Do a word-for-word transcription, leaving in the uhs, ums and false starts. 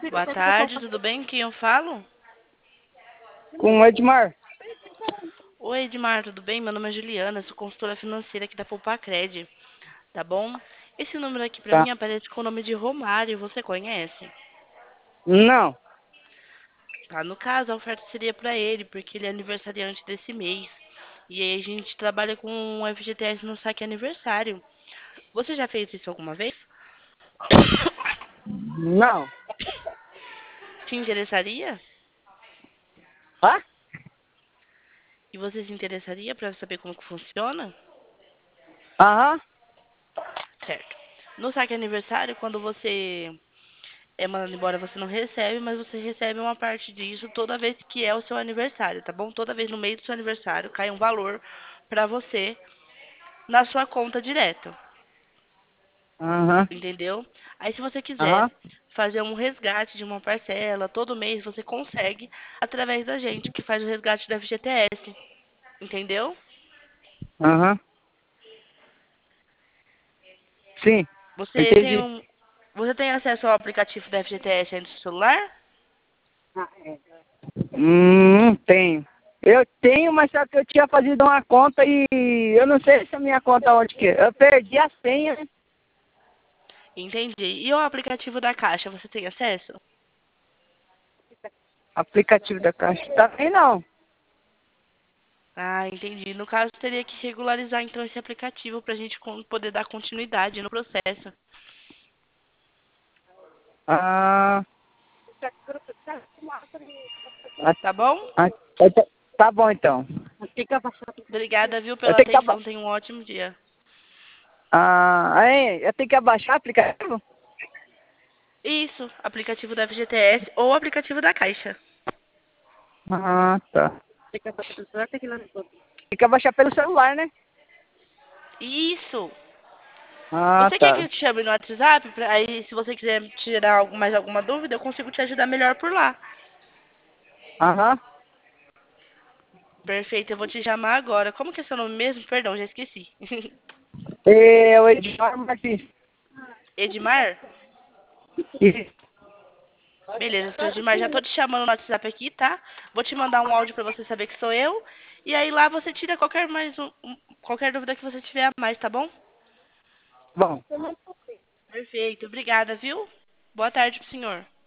Boa tarde, tudo bem? Quem eu falo? Com o Edmar. Oi, Edmar, tudo bem? Meu nome é Juliana, sou consultora financeira aqui da Poupacred, tá bom? Esse número aqui pra Tá. mim aparece com o nome de Romário, você conhece? Não. Tá, no caso, a oferta seria pra ele, porque ele é aniversariante desse mês. E aí a gente trabalha com o F G T S no saque aniversário. Você já fez isso alguma vez? Não. Te interessaria? Hã? E você se interessaria pra saber como que funciona? Aham. Certo. No saque aniversário, quando você é mandado embora, você não recebe, mas você recebe uma parte disso toda vez que é o seu aniversário, tá bom? Toda vez no meio do seu aniversário cai um valor pra você na sua conta direto, Aham. entendeu? Aí se você quiser Aham. fazer um resgate de uma parcela, todo mês você consegue através da gente que faz o resgate do F G T S, entendeu? Aham. Sim. Você tem Entendi. um você tem acesso ao aplicativo da F G T S aí no seu celular? Hum, não tenho. Eu tenho, mas só que eu tinha fazido uma conta e eu não sei se a minha conta onde que é. Eu perdi a senha, né? Entendi. E o aplicativo da Caixa, você tem acesso? Aplicativo da Caixa. Também não. Ah, entendi. No caso, teria que regularizar então esse aplicativo para a gente con- poder dar continuidade no processo. Ah. Ah, Tá bom? ah, tá tá bom então. Obrigada, viu, Eu pela tenho que aba... atenção. Tenha um ótimo dia. ah, aí, eu tenho que abaixar o aplicativo? Isso, aplicativo da F G T S ou aplicativo da Caixa. Ah, tá. Tem que abaixar pelo celular, né? Isso. Ah, Você quer que tá. eu te chame no WhatsApp? Pra- Aí, se você quiser tirar algo- mais alguma dúvida, eu consigo te ajudar melhor por lá. Aham. Perfeito, eu vou te chamar agora. Como que é seu nome mesmo? Perdão, já esqueci. É o Edmar Martins. Edmar? Isso. Beleza, seu Edmar, já tô te chamando no WhatsApp aqui, tá? Vou te mandar um áudio pra você saber que sou eu. E aí lá você tira qualquer mais um, um- qualquer dúvida que você tiver a mais, tá bom? Bom. Perfeito, obrigada, viu? Boa tarde pro senhor.